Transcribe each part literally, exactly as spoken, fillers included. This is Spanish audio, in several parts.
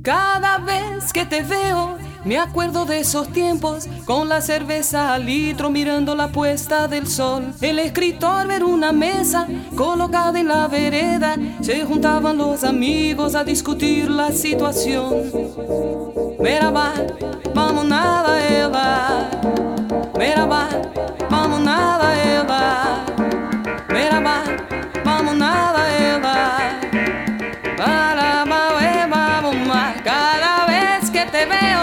Cada vez que te veo me acuerdo de esos tiempos, con la cerveza al litro mirando la puesta del sol. El escritor ver una mesa colocada en la vereda, se juntaban los amigos a discutir la situación. Merhaba, vamos nada ela. Merhaba, vamos nada ela. Merhaba, vamos nada ela. Para, vamos más. Cada vez que te veo,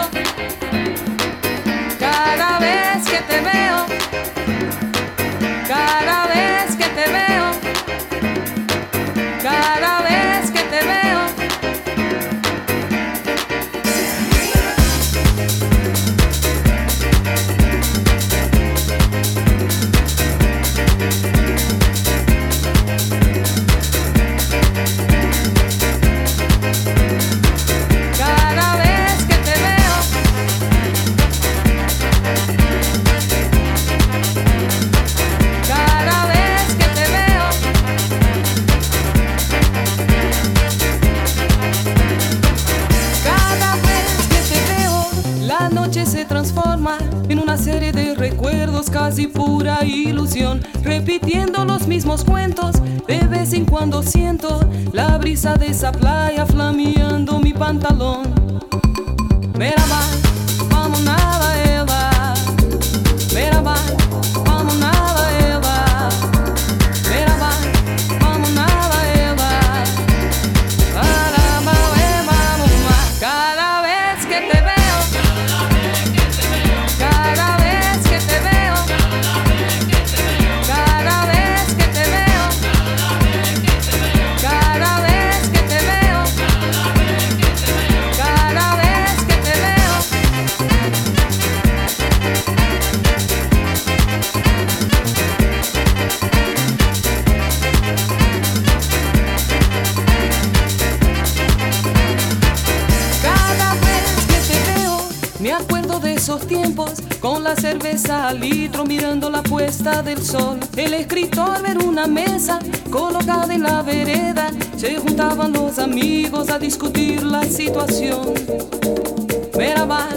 cada vez que te veo, cada vez que te veo, cada vez que te veo. Se transforma en una serie de recuerdos, casi pura ilusión, repitiendo los mismos cuentos. De vez en cuando siento la brisa de esa playa flameando mi pantalón. Merhaba, vamos nada ela. Merhaba, vamos nada ela. Merhaba, vamos nada ela. Caramba, vamos más. Cada vez que te veo, cada vez que te veo, cada vez que te veo, cada vez que te veo, cada vez que te veo. Cada vez que te veo me acuerdo de esos tiempos, con la cerveza al litro mirando la puesta del sol. El escritor ver una mesa colocada en la vereda, se juntaban los amigos a discutir la situación. Merhaba,